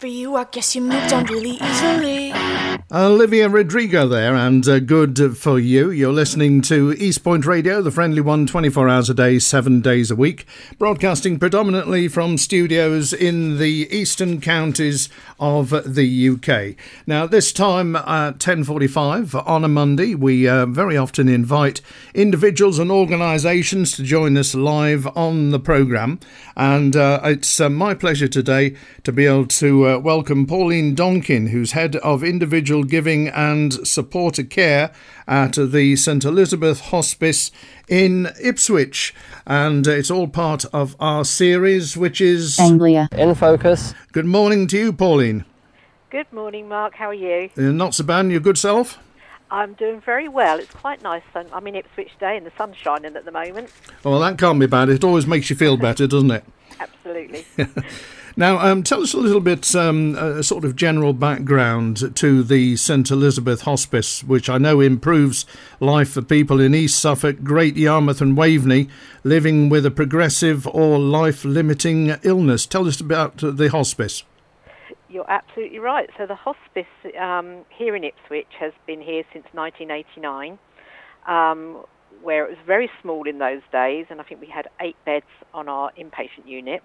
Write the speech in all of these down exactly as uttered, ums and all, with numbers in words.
for you. I guess you moved on really easily. Olivia Rodrigo there, and uh, good for you. You're listening to East Point Radio, the friendly one, twenty-four hours a day, seven days a week, broadcasting predominantly from studios in the eastern counties of the U K. Now, this time at ten forty-five on a Monday, we uh, very often invite individuals and organisations to join us live on the programme, and uh, it's uh, my pleasure today to be able to uh, welcome Pauline Donkin, who's head of individual giving and supporter care at the St Elizabeth Hospice in Ipswich, and it's all part of our series, which is Anglia in Focus. Good morning to you, Pauline. Good morning, Mark. How are you? Uh, not so bad. Your good self? I'm doing very well. It's quite nice. I'm in Ipswich today and the sun's shining at the moment. Well, that can't be bad. It always makes you feel better, doesn't it? Absolutely. Now, um, tell us a little bit, um, a sort of general background to the St Elizabeth Hospice, which I know improves life for people in East Suffolk, Great Yarmouth and Waveney living with a progressive or life-limiting illness. Tell us about the hospice. You're absolutely right. So the hospice um, here in Ipswich has been here since nineteen eighty-nine, um, where it was very small in those days, and I think we had eight beds on our inpatient unit.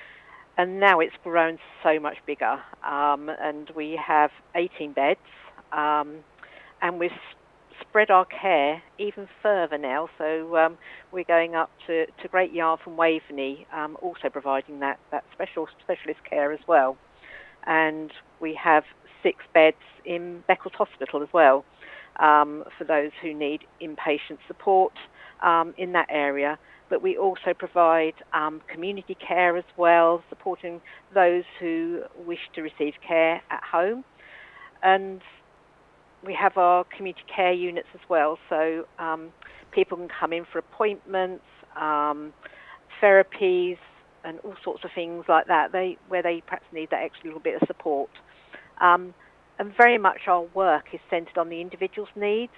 And now it's grown so much bigger, um, and we have eighteen beds, um, and we've spread our care even further now. So um, we're going up to, to Great Yarmouth and Waveney, um, also providing that, that special specialist care as well. And we have six beds in Beccles Hospital as well, um, for those who need inpatient support um, in that area. But we also provide um, community care as well, supporting those who wish to receive care at home. And we have our community care units as well, so um, people can come in for appointments, um, therapies, and all sorts of things like that, they where they perhaps need that extra little bit of support. Um, and very much our work is centred on the individual's needs.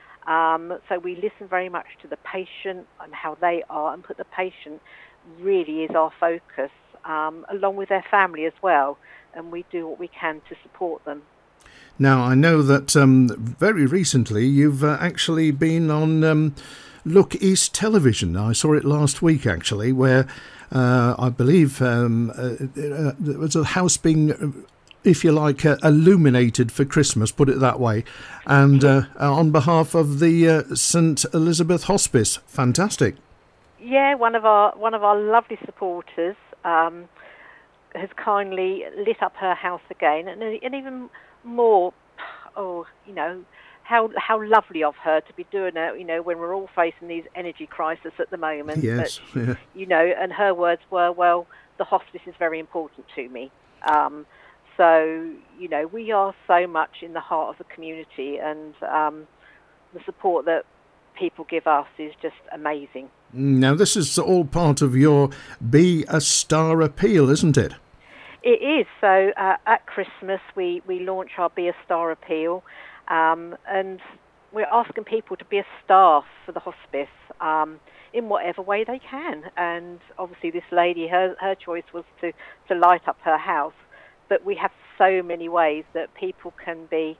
Um, so we listen very much to the patient and how they are, and put the patient really is our focus, um, along with their family as well, and we do what we can to support them. Now, I know that um, very recently you've uh, actually been on um, Look East Television. I saw it last week, actually, where uh, I believe um, uh, uh, there was a house being, if you like, uh, illuminated for Christmas, put it that way, and uh, on behalf of the uh, St Elizabeth Hospice. Fantastic. Yeah, one of our one of our lovely supporters um, has kindly lit up her house again, and, and even more, oh, you know, how how lovely of her to be doing it, you know, when we're all facing these energy crises at the moment. Yes. But, yeah. You know, and her words were, well, the hospice is very important to me. Um, So, you know, we are so much in the heart of the community, and um, the support that people give us is just amazing. Now, this is all part of your Be a Star appeal, isn't it? It is. So uh, at Christmas, we, we launch our Be a Star appeal, um, and we're asking people to be a star for the hospice um, in whatever way they can. And obviously this lady, her, her choice was to, to light up her house. But we have so many ways that people can be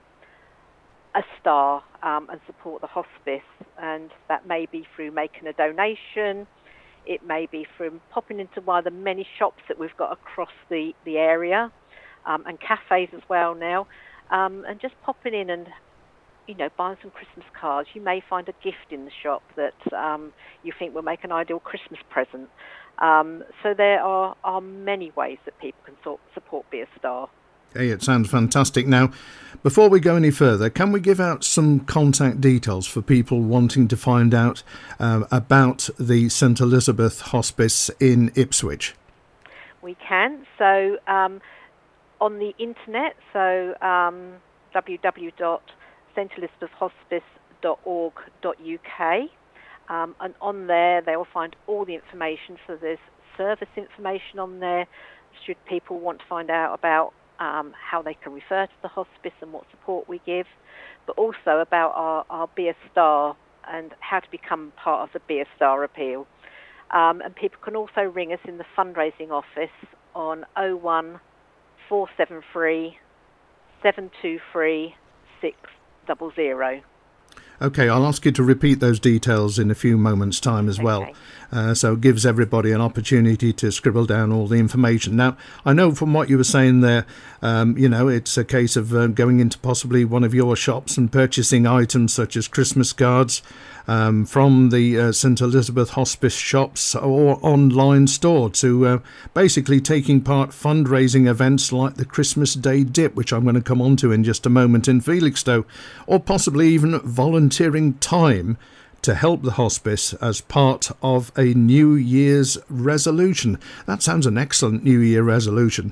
a star um, and support the hospice, and that may be through making a donation. It may be from popping into one of the many shops that we've got across the, the area, um, and cafes as well now, um, and just popping in and, you know, buying some Christmas cards. You may find a gift in the shop that um, you think will make an ideal Christmas present. Um, so there are, are many ways that people can sort, support Be a Star. Hey, it sounds fantastic. Now, before we go any further, can we give out some contact details for people wanting to find out um, about the St Elizabeth Hospice in Ipswich? We can. So um, on the internet, so um, w w w dot st elizabeth hospice dot org dot u k. Um, and on there, they will find all the information. So there's service information on there, should people want to find out about um, how they can refer to the hospice and what support we give, but also about our, our Be a Star and how to become part of the Be a Star appeal. Um, and people can also ring us in the fundraising office on oh one four seven three, seven two three, six zero zero. Okay, I'll ask you to repeat those details in a few moments' time as well. Okay. Uh, so it gives everybody an opportunity to scribble down all the information. Now, I know from what you were saying there, um, you know, it's a case of uh, going into possibly one of your shops and purchasing items such as Christmas cards um, from the uh, St Elizabeth Hospice shops or online store to uh, basically taking part fundraising events like the Christmas Day Dip, which I'm going to come on to in just a moment in Felixstowe, or possibly even volunteering time to help the hospice as part of a New Year's resolution. That sounds an excellent New Year resolution.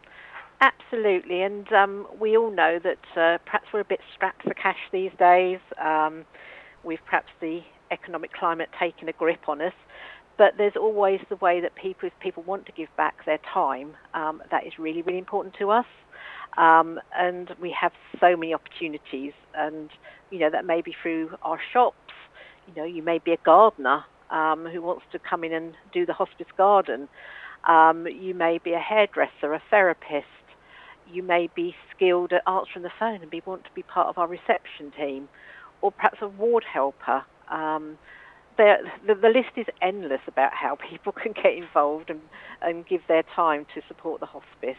Absolutely, and um, we all know that uh, perhaps we're a bit strapped for cash these days. Um, we've perhaps the economic climate taken a grip on us, but there's always the way that people, if people want to give back their time, um, that is really, really important to us. Um, and we have so many opportunities, and you know that may be through our shops. You know, you may be a gardener um, who wants to come in and do the hospice garden. Um, you may be a hairdresser, a therapist. You may be skilled at answering the phone and be want to be part of our reception team, or perhaps a ward helper. Um, the, the, the list is endless about how people can get involved and, and give their time to support the hospice.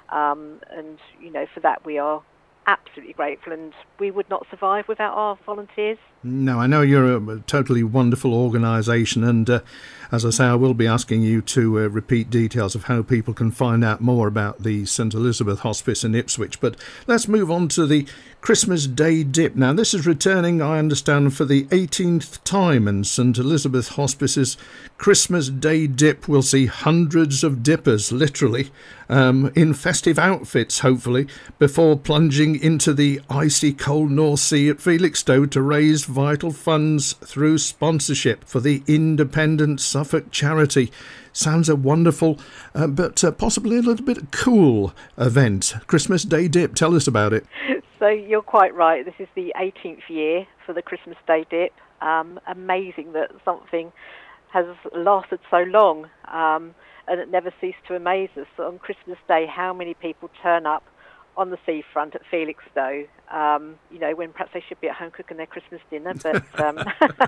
Um, and, you know, for that we are absolutely grateful, and we would not survive without our volunteers. No, I know you're a totally wonderful organisation, and uh, as I say, I will be asking you to uh, repeat details of how people can find out more about the St Elizabeth Hospice in Ipswich. But let's move on to the Christmas Day Dip. Now, this is returning, I understand, for the eighteenth time, and St Elizabeth Hospice's Christmas Day Dip will see hundreds of dippers, literally, um, in festive outfits, hopefully, before plunging into the icy cold North Sea at Felixstowe to raise vital funds through sponsorship for the Independent Suffolk charity. Sounds a wonderful, uh, but uh, possibly a little bit cool event. Christmas Day Dip, tell us about it. So you're quite right. This is the eighteenth year for the Christmas Day Dip. Um, amazing that something has lasted so long, um, and it never ceased to amaze us. So on Christmas Day, how many people turn up on the seafront at Felixstowe, um, you know, when perhaps they should be at home cooking their Christmas dinner, but, um,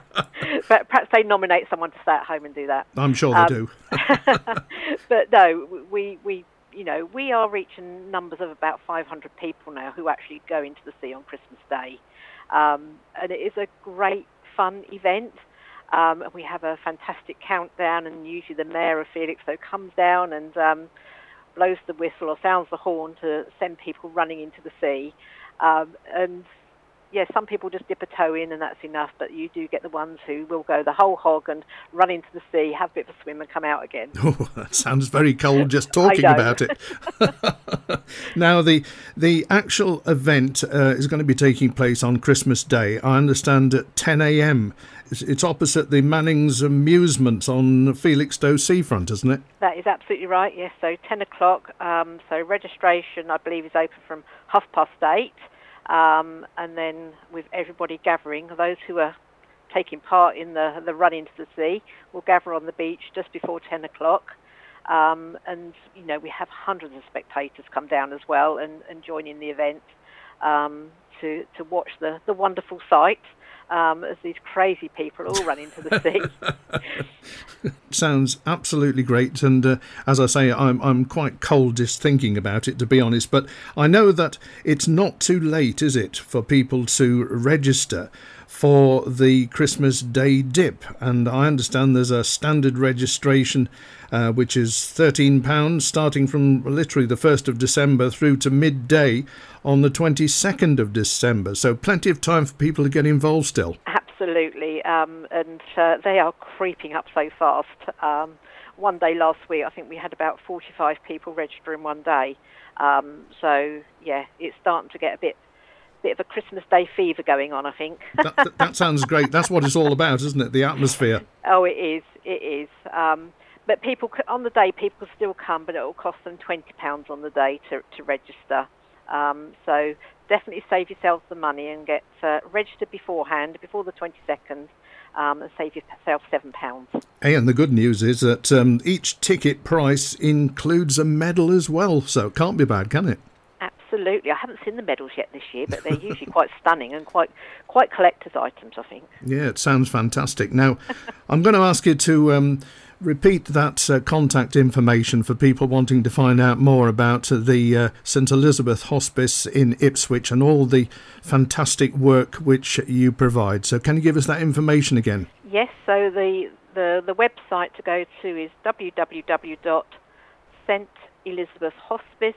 but perhaps they nominate someone to stay at home and do that. I'm sure they um, do. But no, we, we, you know, we are reaching numbers of about five hundred people now who actually go into the sea on Christmas Day. Um, and it is a great, fun event. Um, and we have a fantastic countdown, and usually the mayor of Felixstowe comes down and um, blows the whistle or sounds the horn to send people running into the sea. Um, and yeah, some people just dip a toe in and that's enough, but you do get the ones who will go the whole hog and run into the sea, have a bit of a swim and come out again. Oh, that sounds very cold just talking about it. Now, the the actual event uh, is going to be taking place on Christmas Day, I understand, at ten a.m. It's, it's opposite the Manning's Amusements on Felixstowe seafront, isn't it? That is absolutely right, yes. So ten o'clock, um, so registration, I believe, is open from half past eight. Um, and then with everybody gathering, those who are taking part in the, the run into the sea will gather on the beach just before ten o'clock. Um, and, you know, we have hundreds of spectators come down as well and, and join in the event um, to, to watch the, the wonderful sight um, as these crazy people all run into the sea. Sounds absolutely great, and uh, as I say, I'm I'm quite cold just thinking about it, to be honest, but I know that it's not too late, is it, for people to register for the Christmas Day Dip, and I understand there's a standard registration uh, which is thirteen pounds, starting from literally the first of December through to midday on the twenty-second of December, so plenty of time for people to get involved still. Absolutely, um, and uh, they are creeping up so fast. Um, one day last week, I think we had about forty-five people register in one day. Um, so, yeah, it's starting to get a bit bit of a Christmas Day fever going on, I think. that, that, that sounds great. That's what it's all about, isn't it? The atmosphere. Oh, it is. It is. Um, but people on the day, people still come, but it will cost them twenty pounds on the day to, to register. Um, so definitely save yourselves the money and get uh, registered beforehand, before the twenty-second, um, and save yourself seven pounds. Hey, and the good news is that um, each ticket price includes a medal as well, so it can't be bad, can it? Absolutely. I haven't seen the medals yet this year, but they're usually quite stunning and quite quite collector's items, I think. Yeah, it sounds fantastic. Now, I'm going to ask you to um, repeat that uh, contact information for people wanting to find out more about uh, the uh, St Elizabeth Hospice in Ipswich and all the fantastic work which you provide. So can you give us that information again? Yes, so the, the, the website to go to is w w w dot st elizabeth hospice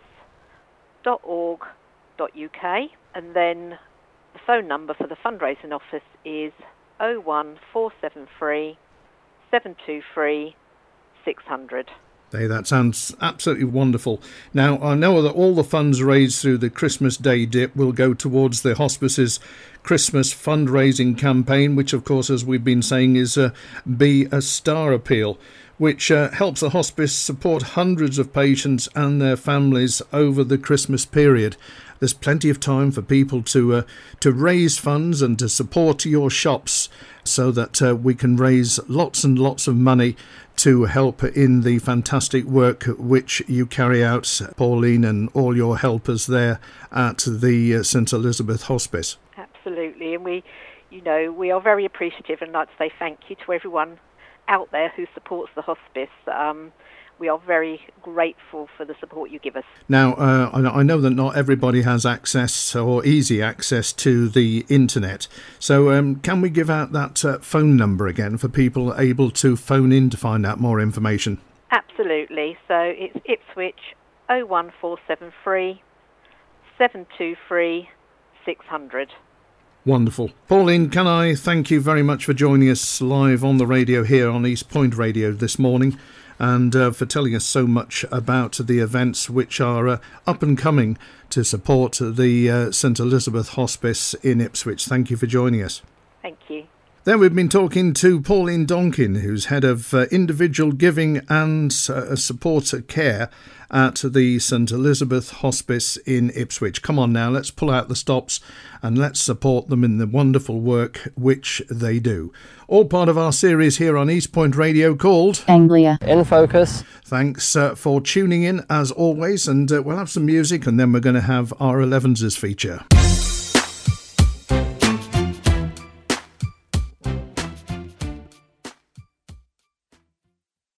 dot org dot u k, and then the phone number for the fundraising office is oh one four seven three, seven two three, six hundred. Hey, that sounds absolutely wonderful. Now, I know that all the funds raised through the Christmas Day dip will go towards the hospice's Christmas fundraising campaign, which, of course, as we've been saying, is uh, Be a Star Appeal, which uh, helps the hospice support hundreds of patients and their families over the Christmas period. There's plenty of time for people to uh, to raise funds and to support your shops so that uh, we can raise lots and lots of money to help in the fantastic work which you carry out, Pauline, and all your helpers there at the uh, St Elizabeth Hospice. Absolutely, and we, you know, we are very appreciative, and I'd like to say thank you to everyone out there who supports the hospice. Um, we are very grateful for the support you give us. Now, uh, I know that not everybody has access or easy access to the internet. So um, can we give out that uh, phone number again for people able to phone in to find out more information? Absolutely. So it's Ipswich oh one four seven three, seven two three, six hundred. Wonderful. Pauline, can I thank you very much for joining us live on the radio here on East Point Radio this morning, and uh, for telling us so much about the events which are uh, up and coming to support the uh, St Elizabeth Hospice in Ipswich. Thank you for joining us. Thank you. Then we've been talking to Pauline Donkin, who's head of uh, individual giving and uh, support care at the St Elizabeth Hospice in Ipswich. Come on now, let's pull out the stops and let's support them in the wonderful work which they do. All part of our series here on East Point Radio called Anglia in Focus. Thanks uh, for tuning in as always, and uh, we'll have some music and then we're going to have our elevenses feature.